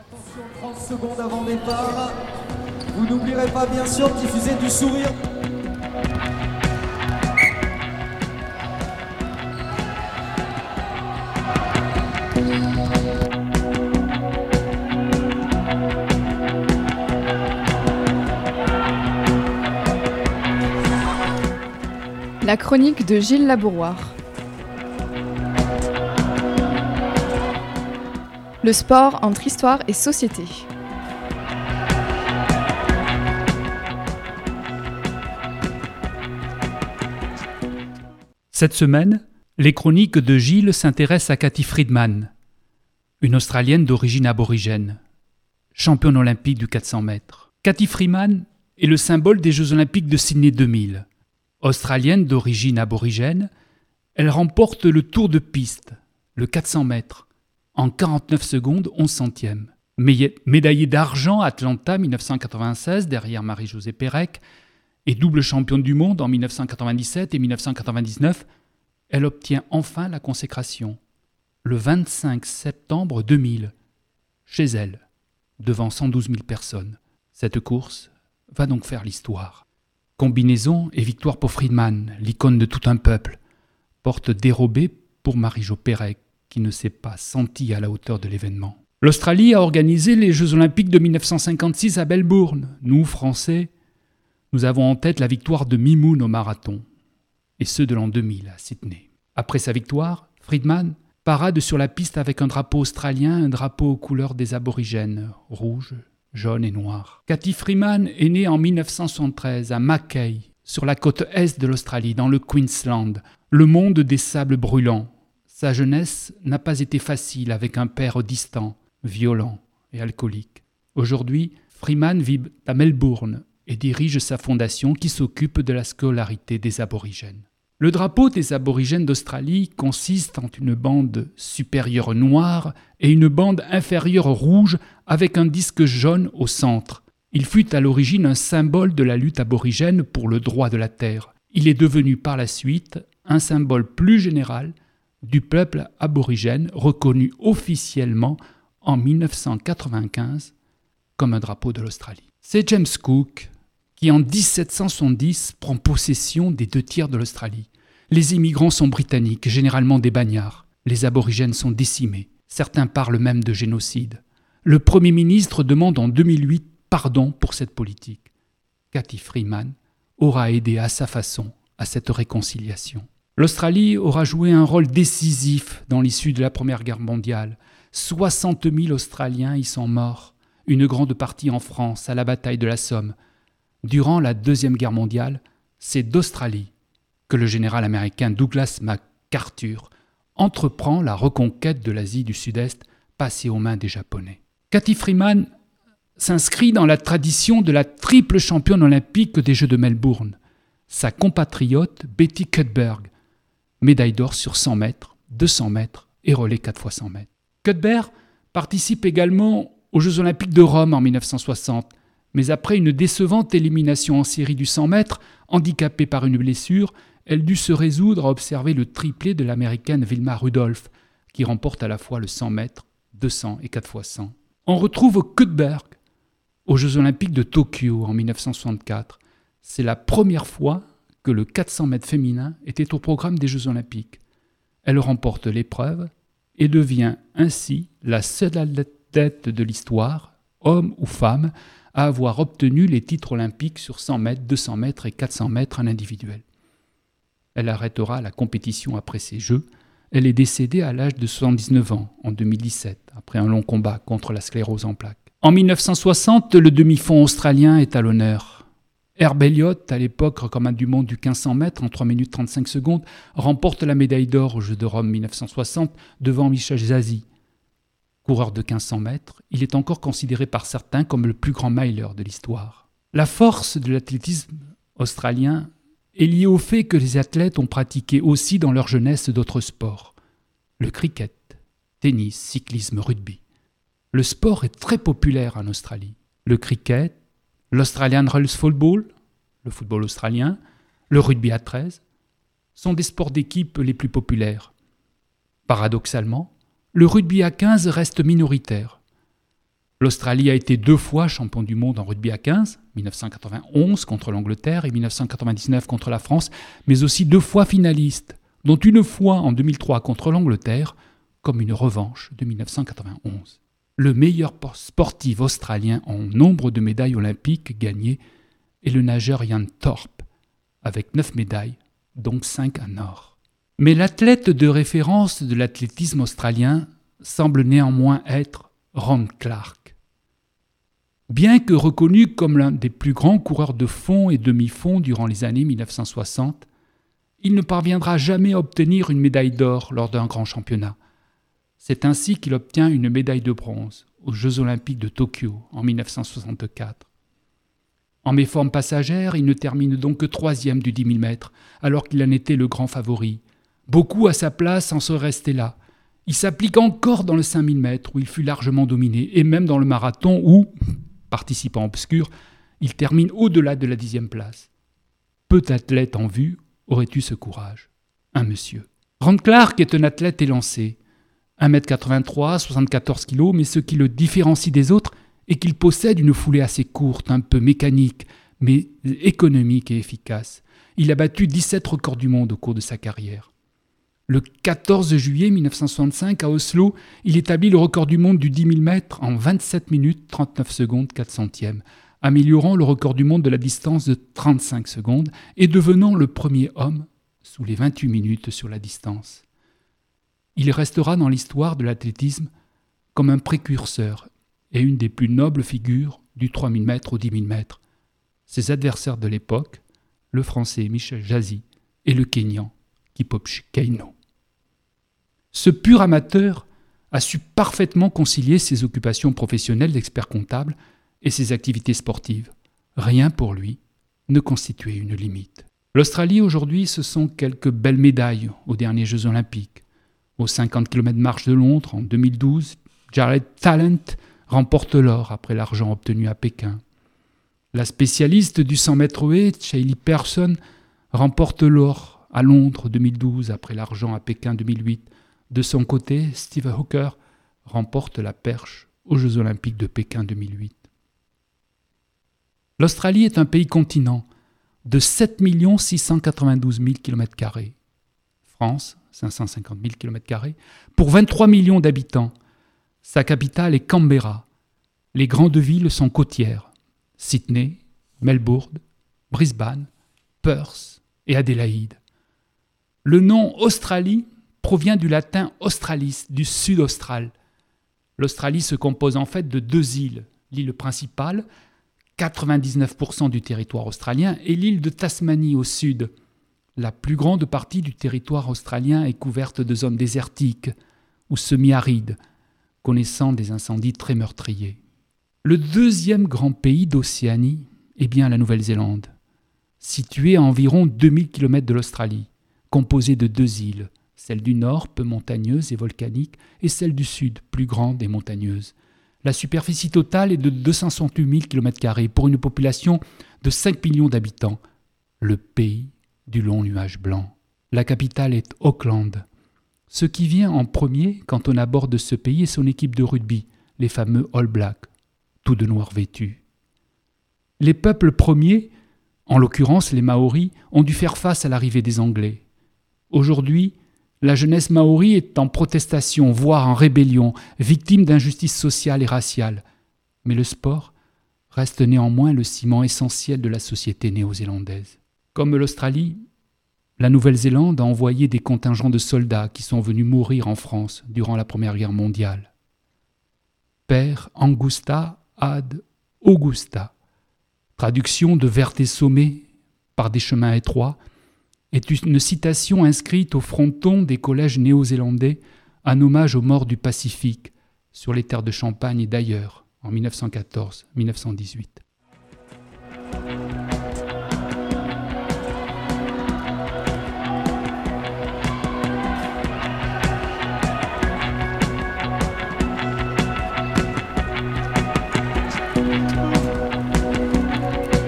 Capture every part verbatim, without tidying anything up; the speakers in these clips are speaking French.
Attention, trente secondes avant départ. Vous n'oublierez pas bien sûr de diffuser du sourire. La chronique de Gilles Labouroire. Le sport entre histoire et société. Cette semaine, les chroniques de Gilles s'intéressent à Cathy Freedman, une Australienne d'origine aborigène, championne olympique du quatre cents mètres. Cathy Freedman est le symbole des Jeux olympiques de Sydney deux mille. Australienne d'origine aborigène, elle remporte le tour de piste, le quatre cents mètres, en quarante-neuf secondes onze centièmes. Médaillée d'argent à Atlanta dix-neuf cent quatre-vingt-seize derrière Marie-Josée Pérec et double championne du monde en dix-neuf cent quatre-vingt-dix-sept et dix-neuf cent quatre-vingt-dix-neuf, elle obtient enfin la consécration, le vingt-cinq septembre deux mille, chez elle, devant cent douze mille personnes. Cette course va donc faire l'histoire. Combinaison et victoire pour Freedman, l'icône de tout un peuple, porte dérobée pour Marie-Jo Pérec, qui ne s'est pas sentie à la hauteur de l'événement. L'Australie a organisé les Jeux Olympiques de dix-neuf cent cinquante-six à Melbourne. Nous, Français, nous avons en tête la victoire de Mimoun au marathon, et ceux de l'an deux mille à Sydney. Après sa victoire, Freedman parade sur la piste avec un drapeau australien, un drapeau aux couleurs des aborigènes, rouge, jaune et noir. Cathy Freedman est née en dix-neuf cent soixante-treize à Mackay, sur la côte est de l'Australie, dans le Queensland, le monde des sables brûlants. Sa jeunesse n'a pas été facile avec un père distant, violent et alcoolique. Aujourd'hui, Freedman vit à Melbourne et dirige sa fondation qui s'occupe de la scolarité des aborigènes. Le drapeau des aborigènes d'Australie consiste en une bande supérieure noire et une bande inférieure rouge avec un disque jaune au centre. Il fut à l'origine un symbole de la lutte aborigène pour le droit de la terre. Il est devenu par la suite un symbole plus général du peuple aborigène reconnu officiellement en dix-neuf cent quatre-vingt-quinze comme un drapeau de l'Australie. C'est James Cook qui en dix-sept cent soixante-dix prend possession des deux tiers de l'Australie. Les immigrants sont britanniques, généralement des bagnards. Les aborigènes sont décimés. Certains parlent même de génocide. Le Premier ministre demande en deux mille huit pardon pour cette politique. Cathy Freedman aura aidé à sa façon à cette réconciliation. L'Australie aura joué un rôle décisif dans l'issue de la Première Guerre mondiale. soixante mille Australiens y sont morts, une grande partie en France, à la bataille de la Somme. Durant la Deuxième Guerre mondiale, c'est d'Australie que le général américain Douglas MacArthur entreprend la reconquête de l'Asie du Sud-Est passée aux mains des Japonais. Cathy Freedman s'inscrit dans la tradition de la triple championne olympique des Jeux de Melbourne. Sa compatriote Betty Cuthbert, médaille d'or sur cent mètres, deux cents mètres et relais quatre fois cent mètres. Cuthbert participe également aux Jeux olympiques de Rome en dix-neuf cent soixante, mais après une décevante élimination en série du cent mètres, handicapée par une blessure, elle dut se résoudre à observer le triplé de l'américaine Wilma Rudolph, qui remporte à la fois le cent mètres, deux cents et quatre fois cent. On retrouve Cuthbert aux Jeux olympiques de Tokyo en dix-neuf cent soixante-quatre. C'est la première fois que le quatre cents mètres féminin était au programme des Jeux olympiques. Elle remporte l'épreuve et devient ainsi la seule athlète de l'histoire, homme ou femme, à avoir obtenu les titres olympiques sur cent mètres, deux cents mètres et quatre cents mètres en individuel. Elle arrêtera la compétition après ces Jeux. Elle est décédée à l'âge de soixante-dix-neuf ans en deux mille dix-sept, après un long combat contre la sclérose en plaques. En dix-neuf cent soixante, le demi-fond australien est à l'honneur. Herb Elliott, à l'époque recordman du monde du quinze cents mètres en trois minutes trente-cinq secondes, remporte la médaille d'or aux Jeux de Rome dix-neuf cent soixante devant Michel Zazi. Coureur de quinze cents mètres, il est encore considéré par certains comme le plus grand mileur de l'histoire. La force de l'athlétisme australien est liée au fait que les athlètes ont pratiqué aussi dans leur jeunesse d'autres sports. Le cricket, tennis, cyclisme, rugby. Le sport est très populaire en Australie. Le cricket, l'Australian Rules Football, le football australien, le rugby à treize, sont des sports d'équipe les plus populaires. Paradoxalement, le rugby à quinze reste minoritaire. L'Australie a été deux fois champion du monde en rugby à quinze, dix-neuf cent quatre-vingt-onze contre l'Angleterre et dix-neuf cent quatre-vingt-dix-neuf contre la France, mais aussi deux fois finaliste, dont une fois en deux mille trois contre l'Angleterre, comme une revanche de dix-neuf cent quatre-vingt-onze. Le meilleur sportif australien en nombre de médailles olympiques gagnées est le nageur Ian Thorpe, avec neuf médailles, dont cinq en or. Mais l'athlète de référence de l'athlétisme australien semble néanmoins être Ron Clarke. Bien que reconnu comme l'un des plus grands coureurs de fond et demi-fond durant les années dix-neuf cent soixante, il ne parviendra jamais à obtenir une médaille d'or lors d'un grand championnat. C'est ainsi qu'il obtient une médaille de bronze aux Jeux olympiques de Tokyo en dix-neuf cent soixante-quatre. En méforme passagère, il ne termine donc que troisième du dix mille mètres, alors qu'il en était le grand favori. Beaucoup à sa place en seraient restés là. Il s'applique encore dans le cinq mille mètres où il fut largement dominé, et même dans le marathon où, participant obscur, il termine au-delà de la dixième place. Peu d'athlètes en vue auraient eu ce courage. Un monsieur. Ron Clarke est un athlète élancé. un mètre quatre-vingt-trois, soixante-quatorze kilos, mais ce qui le différencie des autres est qu'il possède une foulée assez courte, un peu mécanique, mais économique et efficace. Il a battu dix-sept records du monde au cours de sa carrière. Le quatorze juillet mille neuf cent soixante-cinq, à Oslo, il établit le record du monde du dix mille mètres en vingt-sept minutes trente-neuf secondes quatre centièmes, améliorant le record du monde de la distance de trente-cinq secondes et devenant le premier homme sous les vingt-huit minutes sur la distance. Il restera dans l'histoire de l'athlétisme comme un précurseur et une des plus nobles figures du trois mille mètres au dix mille mètres. Ses adversaires de l'époque, le Français Michel Jazzy et le Kényan Kipchoge Keino. Ce pur amateur a su parfaitement concilier ses occupations professionnelles d'expert comptable et ses activités sportives. Rien pour lui ne constituait une limite. L'Australie aujourd'hui, ce sont quelques belles médailles aux derniers Jeux olympiques. Aux cinquante kilomètres marche de Londres en deux mille douze, Jared Talent remporte l'or après l'argent obtenu à Pékin. La spécialiste du cent mètres haies, Shaylee Pearson, remporte l'or à Londres deux mille douze après l'argent à Pékin deux mille huit. De son côté, Steve Hooker remporte la perche aux Jeux olympiques de Pékin deux mille huit. L'Australie est un pays continent de sept millions six cent quatre-vingt-douze mille kilomètres carrés. France, cinq cent cinquante mille kilomètres carrés, pour vingt-trois millions d'habitants. Sa capitale est Canberra. Les grandes villes sont côtières. Sydney, Melbourne, Brisbane, Perth et Adélaïde. Le nom Australie provient du latin australis, du sud austral. L'Australie se compose en fait de deux îles. L'île principale, quatre-vingt-dix-neuf pour cent du territoire australien, et l'île de Tasmanie au sud. La plus grande partie du territoire australien est couverte de zones désertiques ou semi-arides, connaissant des incendies très meurtriers. Le deuxième grand pays d'Océanie est bien la Nouvelle-Zélande, située à environ deux mille kilomètres de l'Australie, composée de deux îles, celle du nord, peu montagneuse et volcanique, et celle du sud, plus grande et montagneuse. La superficie totale est de deux cent soixante-huit mille kilomètres carrés pour une population de cinq millions d'habitants. Le pays du long nuage blanc. La capitale est Auckland. Ce qui vient en premier quand on aborde ce pays est son équipe de rugby, les fameux All Blacks, tout de noir vêtus. Les peuples premiers, en l'occurrence les Maoris, ont dû faire face à l'arrivée des Anglais. Aujourd'hui, la jeunesse maori est en protestation, voire en rébellion, victime d'injustices sociales et raciales. Mais le sport reste néanmoins le ciment essentiel de la société néo-zélandaise. Comme l'Australie, la Nouvelle-Zélande a envoyé des contingents de soldats qui sont venus mourir en France durant la Première Guerre mondiale. Per Angusta ad Augusta, traduction de vers des sommets par des chemins étroits, est une citation inscrite au fronton des collèges néo-zélandais en hommage aux morts du Pacifique sur les terres de Champagne et d'ailleurs en dix-neuf cent quatorze à dix-neuf cent dix-huit.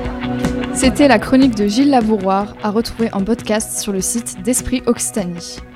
C'était la chronique de Gilles Labouroir, à retrouver en podcast sur le site d'Esprit Occitanie.